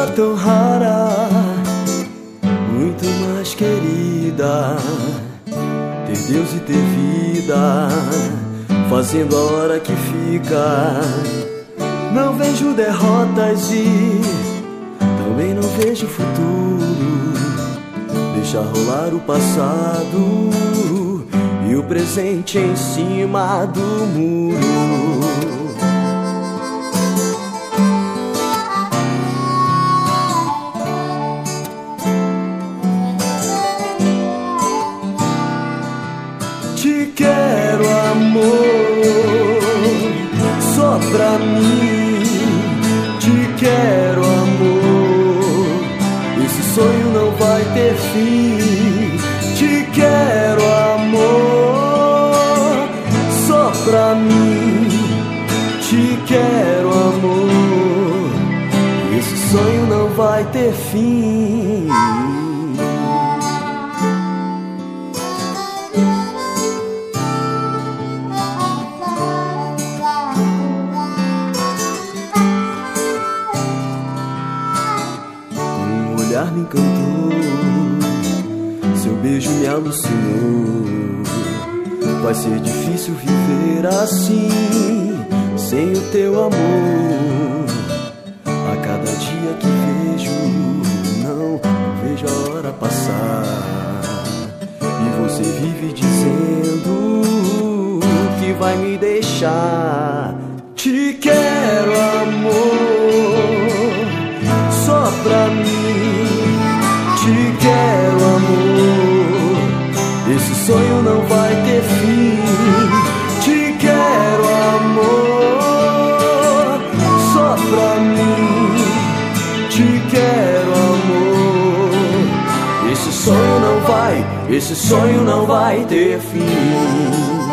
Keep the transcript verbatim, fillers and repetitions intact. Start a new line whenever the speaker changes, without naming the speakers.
coisa tão rara, muito mais querida, ter Deus e ter vida, fazendo a hora que fica. Não vejo derrotas e também não vejo futuro. Deixa rolar o passado e o presente em cima do muro. Te quero, amor, só pra mim. Te quero, amor, esse sonho não vai ter fim. Te quero, amor, só pra mim. Te quero, amor, esse sonho não vai ter fim. Me encantou, seu beijo me alucinou. Vai ser difícil viver assim, sem o teu amor. A cada dia que vejo, não, não vejo a hora passar. E você vive dizendo que vai me deixar. Te quero, amor, só pra mim. Te quero, amor, esse sonho não vai ter fim. Te quero, amor, só pra mim. Te quero, amor, esse sonho não vai, esse sonho não vai ter fim.